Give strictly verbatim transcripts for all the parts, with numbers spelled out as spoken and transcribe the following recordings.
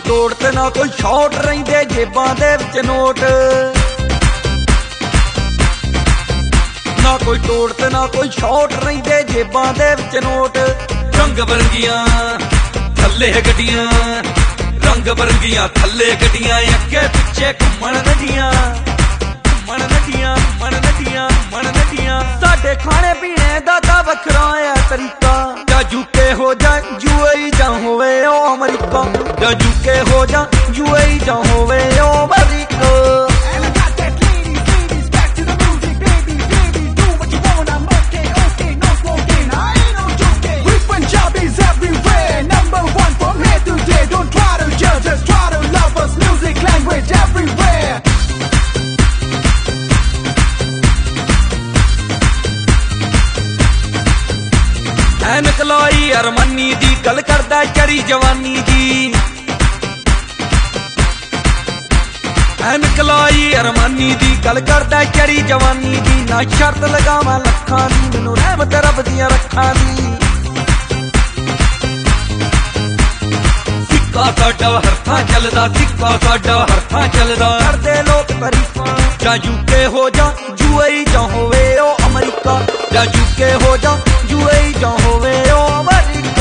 दौड़ ते ना कोई शॉट रहिंदे जेबां दे विच नोट ना कोई तोड़ ते ना कोई शॉट रहिंदे जेबां दे विच नोट रंग बरंगियां थल्ले गड्डियां रंग बरंगियां थल्ले गड्डियां अगे पिछे घुमण नदियां घुमण नदियां मन नदियां मन नदियां साडे खाने पीने दा तां वखरा है तरीका जा यूके हो जा यूएई जा होवे ओ अमरीका जा यूके हो जा यूएई जा होवे ओ अमरीका ऐनक लाई अरमानी दी गल करदा चरी जवानी दी ऐनक लाई अरमानी दी गल करदा चरी जवानी दी ना शर्त लगावां लखां दी मैनूं रहमत रब दियां रखां दी सिक्का साडा हरथां चलदा सिक्का साडा हरथां चलदा करदे लोक तारीफां जा यूके हो जा यूएई जा होवे ओ अमरीका जा यूके हो जा यूएई जा होवे ओ अमरीका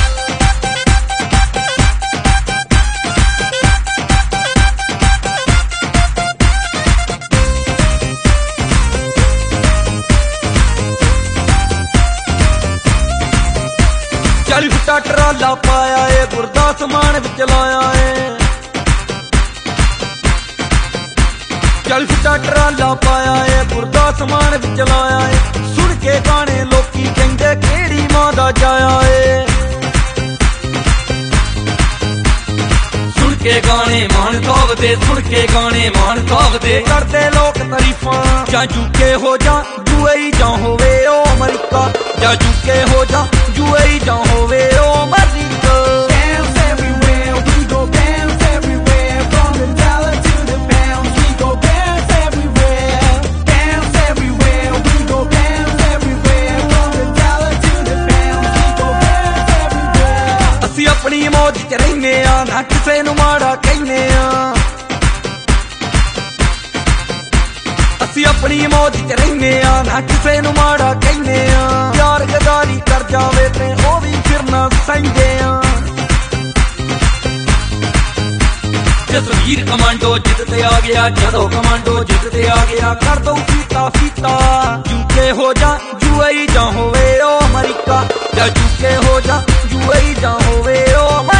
चाली फुटा ट्राला पाया ए गुरदा समान विच लाया ए चाली फुटा ट्राला पाया ए गुरदा समान विच लाया ए सुन के गाने लोकी कहंदे केड़ी मां दा जाया ए सुन के गाने मान खावदे सुन के गाने मान खावदे करदे लोक तारीफां जा यूके हो जा यूएई जा होवे ओ अमरीका जा यूके हो जा यूएई जा होवे ओ अमरीका अपनी मौज च रहिने आ ना किसे नूं माड़ा कहने आ असी अपनी मौज च रहिने आ ना किसे नूं माड़ा कहने आ यार गदारी कर जावे ते ओ भी फिर ना सहिंदे आ जसवीर कमांडो जिद ते आ गया जदों कमांडो जिद ते आ गया कर दो फीता फीता यूके हो जा यूएई जा होवे ओ अमरीका जा यूके हो जा यूएई जा होवे ओ